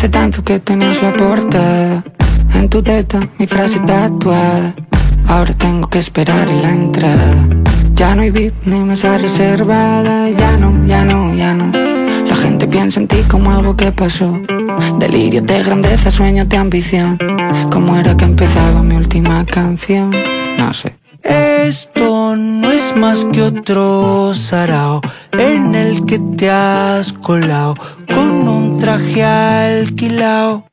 Hace tanto que tenías la portada en tu teta, mi frase tatuada. Ahora tengo que esperar en la entrada. Ya no hay VIP ni mesa reservada. Ya no. La gente piensa en ti como algo que pasó. Delirios de grandeza, sueños de ambición. ¿Cómo era que empezaba mi última canción? No sé. Esto no es más que otro sarao en el que te has colado con un traje alquilao.